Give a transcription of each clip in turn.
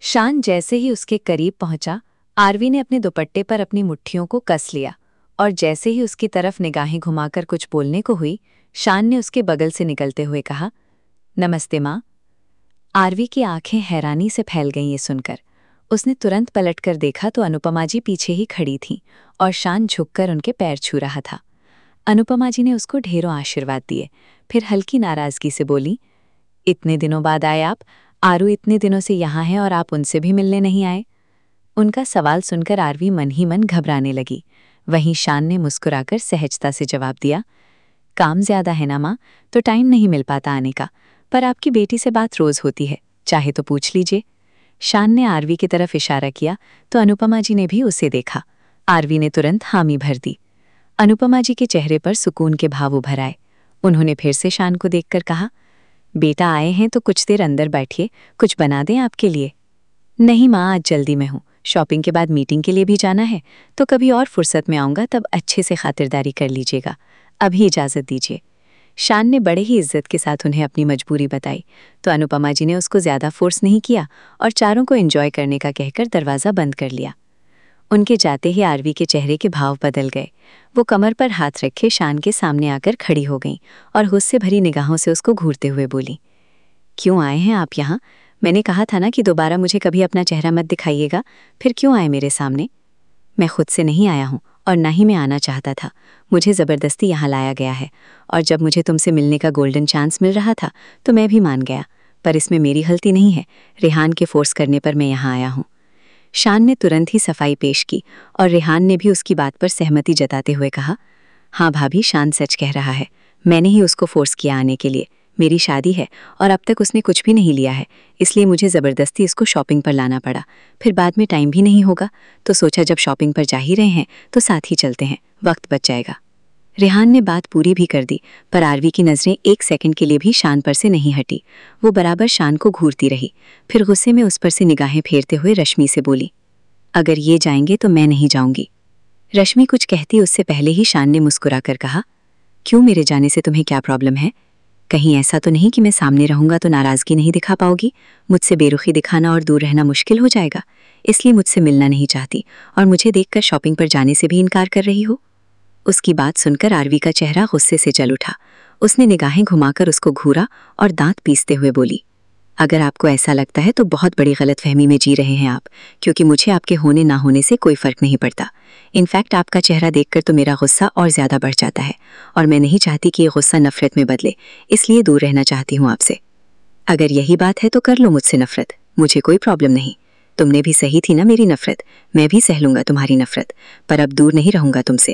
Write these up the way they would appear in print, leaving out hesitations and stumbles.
शान जैसे ही उसके करीब पहुंचा, आरवी ने अपने दुपट्टे पर अपनी मुट्ठियों को कस लिया और जैसे ही उसकी तरफ निगाहें घुमाकर कुछ बोलने को हुई, शान ने उसके बगल से निकलते हुए कहा, नमस्ते माँ। आरवी की आंखें हैरानी से फैल गईं ये सुनकर। उसने तुरंत पलटकर देखा तो अनुपमा जी पीछे ही खड़ी थीं और शान झुककर उनके पैर छू रहा था। अनुपमा जी ने उसको ढेरों आशीर्वाद दिए, फिर हल्की नाराजगी से बोली, इतने दिनों बाद आए आप। आरू इतने दिनों से यहाँ है और आप उनसे भी मिलने नहीं आए। उनका सवाल सुनकर आरवी मन ही मन घबराने लगी। वहीं शान ने मुस्कुराकर सहजता से जवाब दिया, काम ज्यादा है ना माँ, तो टाइम नहीं मिल पाता आने का, पर आपकी बेटी से बात रोज होती है, चाहे तो पूछ लीजिए। शान ने आरवी की तरफ इशारा किया तो अनुपमा जी ने भी उसे देखा। आरवी ने तुरंत हामी भर दी। अनुपमा जी के चेहरे पर सुकून के भाव उभर आए। उन्होंने फिर से शान को देखकर कहा, बेटा आए हैं तो कुछ देर अंदर बैठिए, कुछ बना दें आपके लिए। नहीं माँ, आज जल्दी में हूँ, शॉपिंग के बाद मीटिंग के लिए भी जाना है, तो कभी और फुर्सत में आऊँगा, तब अच्छे से खातिरदारी कर लीजिएगा। अभी इजाज़त दीजिए। शान ने बड़े ही इज्जत के साथ उन्हें अपनी मजबूरी बताई तो अनुपमा जी ने उसको ज़्यादा फोर्स नहीं किया और चारों को एंजॉय करने का कहकर दरवाज़ा बंद कर लिया। उनके जाते ही आरवी के चेहरे के भाव बदल गए। वो कमर पर हाथ रखे शान के सामने आकर खड़ी हो गईं और गुस्से भरी निगाहों से उसको घूरते हुए बोली, क्यों आए हैं आप यहाँ? मैंने कहा था ना कि दोबारा मुझे कभी अपना चेहरा मत दिखाइएगा, फिर क्यों आए मेरे सामने? मैं खुद से नहीं आया हूँ और ना ही मैं आना चाहता था, मुझे ज़बरदस्ती यहाँ लाया गया है। और जब मुझे तुमसे मिलने का गोल्डन चांस मिल रहा था तो मैं भी मान गया, पर इसमें मेरी गलती नहीं है। रेहान के फोर्स करने पर मैं यहाँ आया हूँ। शान ने तुरंत ही सफाई पेश की और रेहान ने भी उसकी बात पर सहमति जताते हुए कहा, हाँ भाभी, शान सच कह रहा है, मैंने ही उसको फोर्स किया आने के लिए। मेरी शादी है और अब तक उसने कुछ भी नहीं लिया है, इसलिए मुझे ज़बरदस्ती इसको शॉपिंग पर लाना पड़ा। फिर बाद में टाइम भी नहीं होगा, तो सोचा जब शॉपिंग पर जा ही रहे हैं तो साथ ही चलते हैं, वक्त बच जाएगा। रेहान ने बात पूरी भी कर दी, पर आरवी की नज़रें एक सेकंड के लिए भी शान पर से नहीं हटी। वो बराबर शान को घूरती रही, फिर गुस्से में उस पर से निगाहें फेरते हुए रश्मि से बोली, अगर ये जाएंगे तो मैं नहीं जाऊंगी। रश्मि कुछ कहती उससे पहले ही शान ने मुस्कुराकर कहा, क्यों, मेरे जाने से तुम्हें क्या प्रॉब्लम है? कहीं ऐसा तो नहीं कि मैं सामने रहूंगा तो नाराज़गी नहीं दिखा पाओगी? मुझसे बेरुखी दिखाना और दूर रहना मुश्किल हो जाएगा, इसलिए मुझसे मिलना नहीं चाहती और मुझे देखकर शॉपिंग पर जाने से भी इनकार कर रही हो? उसकी बात सुनकर आरवी का चेहरा गुस्से से जल उठा। उसने निगाहें घुमाकर उसको घूरा और दांत पीसते हुए बोली, अगर आपको ऐसा लगता है तो बहुत बड़ी गलतफहमी में जी रहे हैं आप, क्योंकि मुझे आपके होने ना होने से कोई फर्क नहीं पड़ता। इनफैक्ट आपका चेहरा देखकर तो मेरा गुस्सा और ज़्यादा बढ़ जाता है और मैं नहीं चाहती कि ये गुस्सा नफरत में बदले, इसलिए दूर रहना चाहती हूँ आपसे। अगर यही बात है तो कर लो मुझसे नफरत, मुझे कोई प्रॉब्लम नहीं। तुमने भी सही थी ना मेरी नफरत, मैं भी सह लूँगा तुम्हारी नफरत, पर अब दूर नहीं रहूँगा तुमसे।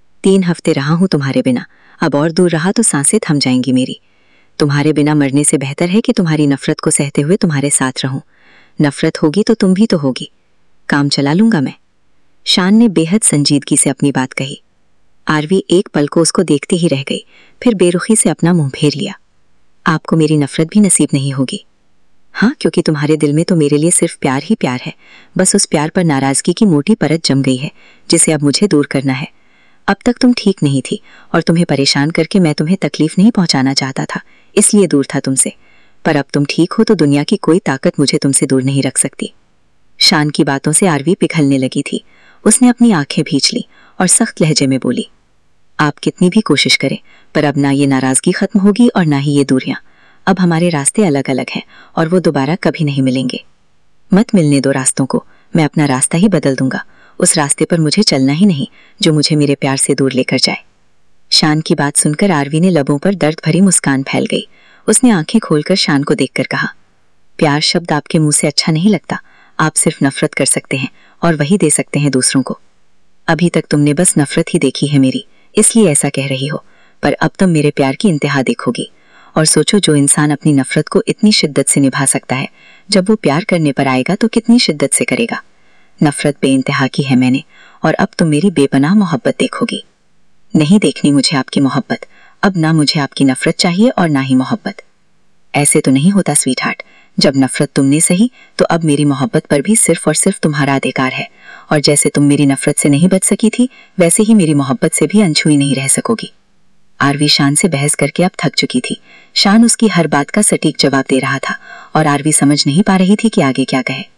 3 हफ्ते रहा हूँ तुम्हारे बिना, अब और दूर रहा तो सांसें थम जाएंगी मेरी। तुम्हारे बिना मरने से बेहतर है कि तुम्हारी नफरत को सहते हुए तुम्हारे साथ रहूं। नफरत होगी तो तुम भी तो होगी, काम चला लूंगा मैं। शान ने बेहद संजीदगी से अपनी बात कही। आरवी एक पल को उसको देखते ही रह गई, फिर बेरुखी से अपना मुंह फेर लिया। आपको मेरी नफरत भी नसीब नहीं होगी। हाँ, क्योंकि तुम्हारे दिल में तो मेरे लिए सिर्फ प्यार ही प्यार है, बस उस प्यार पर नाराजगी की मोटी परत जम गई है, जिसे अब मुझे दूर करना है। अब तक तुम ठीक नहीं थी और तुम्हें परेशान करके मैं तुम्हें तकलीफ नहीं पहुंचाना चाहता था, इसलिए दूर था तुमसे, पर अब तुम ठीक हो तो दुनिया की कोई ताकत मुझे तुमसे दूर नहीं रख सकती। शान की बातों से आरवी पिघलने लगी थी। उसने अपनी आंखें भींच ली और सख्त लहजे में बोली, आप कितनी भी कोशिश करें, पर अब ना ये नाराजगी खत्म होगी और ना ही ये दूरियां। अब हमारे रास्ते अलग अलग हैं और वो दोबारा कभी नहीं मिलेंगे। मत मिलने दो रास्तों को, मैं अपना रास्ता ही बदल दूंगा। उस रास्ते पर मुझे चलना ही नहीं जो मुझे मेरे प्यार से दूर लेकर जाए। शान की बात सुनकर आरवी ने लबों पर दर्द भरी मुस्कान फैल गई। उसने आंखें खोलकर शान को देखकर कहा, प्यार शब्द आपके मुंह से अच्छा नहीं लगता, आप सिर्फ नफरत कर सकते हैं और वही दे सकते हैं दूसरों को। अभी तक तुमने बस नफरत ही देखी है मेरी, इसलिए ऐसा कह रही हो, पर अब तुम मेरे प्यार की इंतहा देखोगी। और सोचो, जो इंसान अपनी नफरत को इतनी शिद्दत से निभा सकता है, जब वो प्यार करने पर आएगा तो कितनी शिद्दत से करेगा। नफरत बेइंतहा की है मैंने, और अब तुम मेरी बेपनाह मोहब्बत देखोगी। नहीं देखनी मुझे आपकी मोहब्बत, अब ना मुझे आपकी नफरत चाहिए और ना ही मोहब्बत। ऐसे तो नहीं होता स्वीट हार्ट, जब नफरत तुमने सही तो अब मेरी मोहब्बत पर भी सिर्फ और सिर्फ तुम्हारा अधिकार है, और जैसे तुम मेरी नफरत से नहीं बच सकी थी, वैसे ही मेरी मोहब्बत से भी अनछुई नहीं रह सकोगी। आरवी शान से बहस करके अब थक चुकी थी। शान उसकी हर बात का सटीक जवाब दे रहा था और आरवी समझ नहीं पा रही थी कि आगे क्या कहे।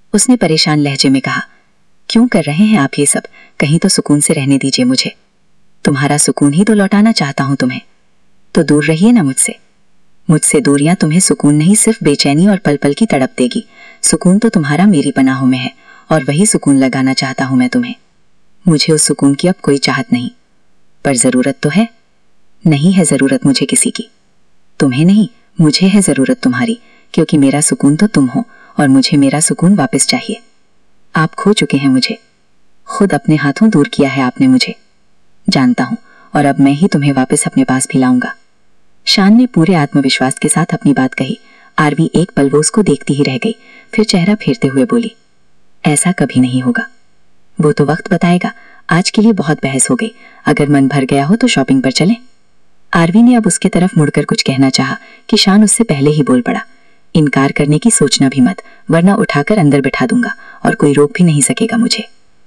उसने परेशान लहजे में कहा। क्यों कर रहे हैं आप ये सब? कहीं तो सुकून से रहने दीजिए मुझे। तुम्हारा सुकून ही तो लौटाना चाहता हूं तुम्हें, तो दूर रहिए ना मुझसे। मुझसे दूरियां तुम्हें सुकून नहीं, सिर्फ बेचैनी और पल पल की तड़प देगी। सुकून तो तुम्हारा मेरी पनाहों में है, और वही सुकून लगाना चाहता हूं मैं तुम्हें। मुझे उस सुकून की अब कोई चाहत नहीं, पर जरूरत तो है। नहीं है जरूरत मुझे किसी की, तुम्हें नहीं, मुझे है जरूरत तुम्हारी, क्योंकि मेरा सुकून तो तुम हो, और मुझे मेरा सुकून वापस चाहिए। आप खो चुके हैं मुझे, खुद अपने हाथों दूर किया है आपने मुझे, जानता हूं, और अब मैं ही तुम्हें वापस अपने पास भी लाऊंगा। शान ने पूरे आत्मविश्वास के साथ अपनी बात कही। आरवी एक पल वो उसको देखती ही रह गई, फिर चेहरा फेरते हुए बोली, ऐसा कभी नहीं होगा। वो तो वक्त बताएगा। आज के लिए बहुत बहस हो गई, अगर मन भर गया हो तो शॉपिंग पर चलें। आरवी ने अब उसके तरफ मुड़कर कुछ कहना चाहा कि शान उससे पहले ही बोल पड़ा, इनकार करने की सोचना भी मत, वरना उठाकर अंदर बिठा दूंगा और कोई रोक भी नहीं सकेगा मुझे।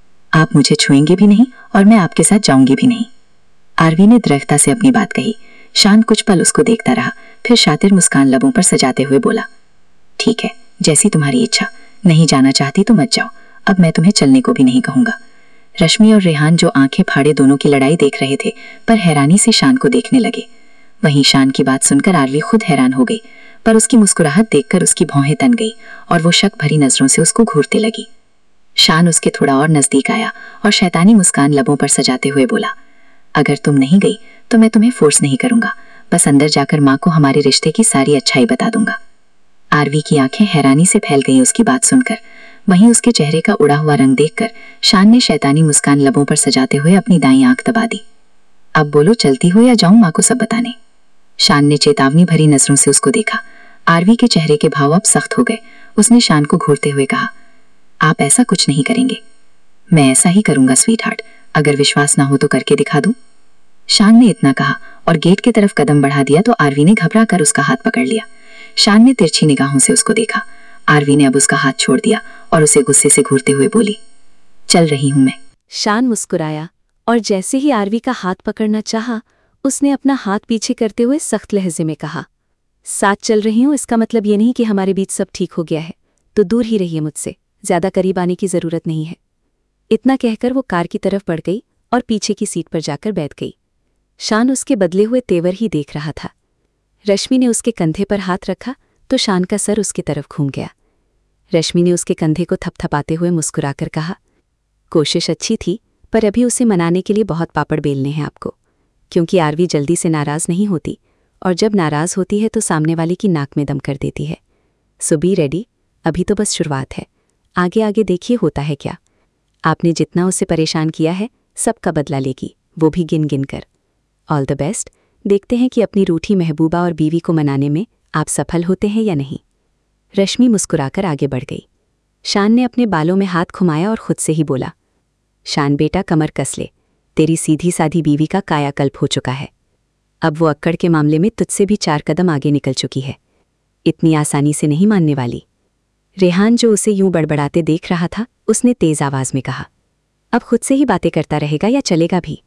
आप मुझे छुएंगे भी नहीं और मैं आपके साथ जाऊंगी भी नहीं। आरवी ने दृढ़ता से अपनी बात कही। शान कुछ पल उसको देखता रहा, फिर शातिर मुस्कान लबों पर सजाते हुए बोला, ठीक है, जैसी तुम्हारी इच्छा। नहीं जाना चाहती तो मत जाओ, अब मैं तुम्हें चलने को भी नहीं कहूंगा। रश्मि और रेहान जो आंखें फाड़े दोनों की लड़ाई देख रहे थे, पर हैरानी से शान को देखने लगे। वहीं शान की बात सुनकर आरवी खुद हैरान हो गई, पर उसकी मुस्कुराहट देखकर उसकी भौहें तन गई और वो शक भरी नजरों से उसको घूरते लगी। शान उसके थोड़ा और नजदीक आया और शैतानी मुस्कान लबों पर सजाते हुए बोला, अगर तुम नहीं गई तो मैं तुम्हें फोर्स नहीं करूंगा, बस अंदर जाकर माँ को हमारे रिश्ते की सारी अच्छाई बता दूंगा। आरवी की आंखें हैरानी से फैल गईं उसकी बात सुनकर। वहीं उसके चेहरे का उड़ा हुआ रंग देखकर शान ने शैतानी मुस्कान लबों पर सजाते हुए अपनी दाईं आंख दबा दी। अब बोलो, चलती हो या जाऊं माँ को सब बताने? शान ने चेतावनी भरी नजरों से उसको देखा। आरवी के चेहरे के भाव अब सख्त हो गए। उसने शान को घूरते हुए कहा, आप ऐसा कुछ नहीं करेंगे। मैं ऐसा ही करूंगा स्वीट हार्ट, अगर विश्वास ना हो तो करके दिखा दूं। शान ने इतना कहा और गेट की तरफ कदम बढ़ा दिया तो आरवी ने घबरा कर उसका हाथ पकड़ लिया। शान ने तिरछी निगाहों से उसको देखा। आरवी ने अब उसका हाथ छोड़ दिया और उसे गुस्से से घूरते हुए बोली, चल रही हूं मैं। शान मुस्कुराया और जैसे ही आरवी का हाथ पकड़ना चाहा, उसने अपना हाथ पीछे करते हुए सख्त लहजे में कहा, साथ चल रही हूं इसका मतलब ये नहीं कि हमारे बीच सब ठीक हो गया है, तो दूर ही रहिए मुझसे, ज्यादा करीब आने की जरूरत नहीं है। इतना कहकर वो कार की तरफ बढ़ गई और पीछे की सीट पर जाकर बैठ गई। शान उसके बदले हुए तेवर ही देख रहा था। रश्मि ने उसके कंधे पर हाथ रखा तो शान का सर उसकी तरफ घूम गया। रश्मि ने उसके कंधे को थपथपाते हुए मुस्कुराकर कहा, कोशिश अच्छी थी, पर अभी उसे मनाने के लिए बहुत पापड़ बेलने हैं आपको, क्योंकि आरवी जल्दी से नाराज नहीं होती, और जब नाराज होती है तो सामने वाले की नाक में दम कर देती है। सो बी रेडी, अभी तो बस शुरुआत है, आगे आगे देखिए होता है क्या। आपने जितना उसे परेशान किया है सबका बदला लेगी, वो भी गिन गिन कर। ऑल द बेस्ट, देखते हैं कि अपनी रूठी महबूबा और बीवी को मनाने में आप सफल होते हैं या नहीं। रश्मि मुस्कुराकर आगे बढ़ गई। शान ने अपने बालों में हाथ घुमाया और खुद से ही बोला, शान बेटा कमर कस ले, तेरी सीधी साधी बीवी का कायाकल्प हो चुका है। अब वो अक्कड़ के मामले में तुझसे भी 4 कदम आगे निकल चुकी है, इतनी आसानी से नहीं मानने वाली। रेहान जो उसे यूं बड़बड़ाते देख रहा था, उसने तेज आवाज में कहा, अब खुद से ही बातें करता रहेगा या चलेगा भी?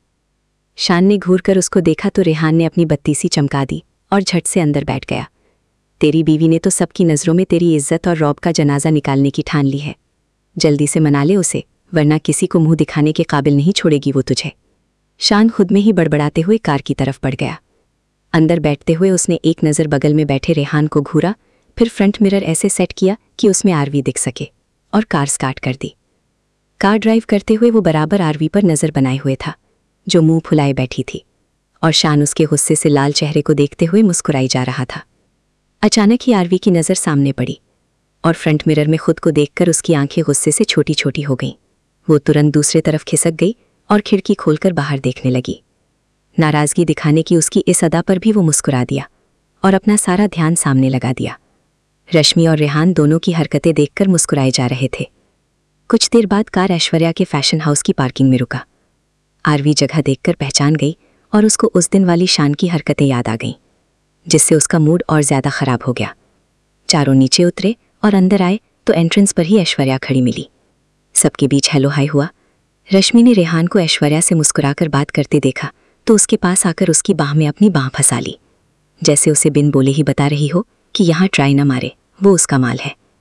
शान ने घूर कर उसको देखा तो रेहान ने अपनी बत्ती सी चमका दी और झट से अंदर बैठ गया। तेरी बीवी ने तो सबकी नज़रों में तेरी इज्जत और रौब का जनाजा निकालने की ठान ली है, जल्दी से मना ले उसे, वरना किसी को मुंह दिखाने के काबिल नहीं छोड़ेगी वो तुझे। शान खुद में ही बड़बड़ाते हुए कार की तरफ बढ़ गया। अंदर बैठते हुए उसने एक नज़र बगल में बैठे रेहान को घूरा, फिर फ्रंट मिरर ऐसे सेट किया कि उसमें आरवी दिख सके, और कार स्टार्ट कर दी। कार ड्राइव करते हुए वो बराबर आरवी पर नज़र बनाए हुए था, जो मुंह फुलाए बैठी थी, और शान उसके गुस्से से लाल चेहरे को देखते हुए मुस्कुराई जा रहा था। अचानक ही आरवी की नज़र सामने पड़ी और फ्रंट मिरर में खुद को देखकर उसकी आंखें गुस्से से छोटी छोटी हो गईं। वो तुरंत दूसरे तरफ खिसक गई और खिड़की खोलकर बाहर देखने लगी। नाराज़गी दिखाने की उसकी इस अदा पर भी वो मुस्कुरा दिया और अपना सारा ध्यान सामने लगा दिया। रश्मि और रेहान दोनों की हरकतें देखकर मुस्कुराए जा रहे थे। कुछ देर बाद कार ऐश्वर्या के फैशन हाउस की पार्किंग में रुका। आरवी जगह देखकर पहचान गई और उसको उस दिन वाली शान की हरकतें याद आ गईं, जिससे उसका मूड और ज़्यादा ख़राब हो गया। चारों नीचे उतरे और अंदर आए तो एंट्रेंस पर ही ऐश्वर्या खड़ी मिली। सबके बीच हेलो हाय हुआ। रश्मि ने रेहान को ऐश्वर्या से मुस्कुराकर बात करते देखा तो उसके पास आकर उसकी बाह में अपनी बाह फंसा ली, जैसे उसे बिन बोले ही बता रही हो कि यहाँ ट्राई न मारे, वो उसका माल है।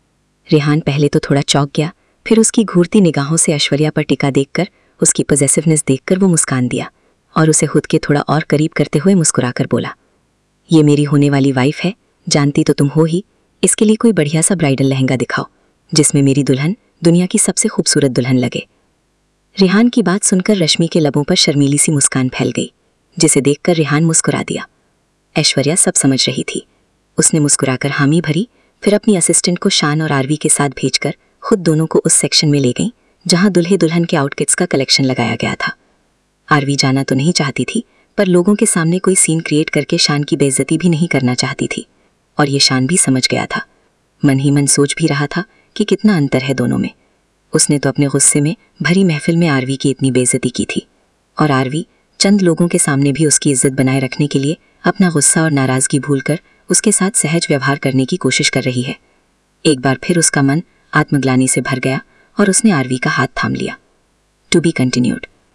रेहान पहले तो थोड़ा चौंक गया, फिर उसकी घूरती निगाहों से ऐश्वर्या पर टिका देखकर, उसकी पॉजेसिवनेस देखकर वो मुस्कान दिया और उसे खुद के थोड़ा और करीब करते हुए मुस्कुराकर बोला, ये मेरी होने वाली वाइफ है, जानती तो तुम हो ही। इसके लिए कोई बढ़िया सा ब्राइडल लहंगा दिखाओ जिसमें मेरी दुल्हन दुनिया की सबसे खूबसूरत दुल्हन लगे। रेहान की बात सुनकर रश्मि के लबों पर शर्मीली सी मुस्कान फैल गई, जिसे देखकर रेहान मुस्कुरा दिया। ऐश्वर्या सब समझ रही थी। उसने मुस्कुराकर हामी भरी, फिर अपनी असिस्टेंट को शान और आरवी के साथ भेजकर खुद दोनों को उस सेक्शन में ले गई जहां दुल्हे दुल्हन के आउटफिट्स का कलेक्शन लगाया गया था। आरवी जाना तो नहीं चाहती थी, पर लोगों के सामने कोई सीन क्रिएट करके शान की बेइज्जती भी नहीं करना चाहती थी, और ये शान भी समझ गया था। मन ही मन सोच भी रहा था कि कितना अंतर है दोनों में। उसने तो अपने गुस्से में भरी महफिल में आरवी की इतनी बेइज्जती की थी, और आरवी चंद लोगों के सामने भी उसकी इज्जत बनाए रखने के लिए अपना गुस्सा और नाराजगी भूलकर उसके साथ सहज व्यवहार करने की कोशिश कर रही है। एक बार फिर उसका मन आत्मग्लानि से भर गया और उसने आरवी का हाथ थाम लिया। To be continued.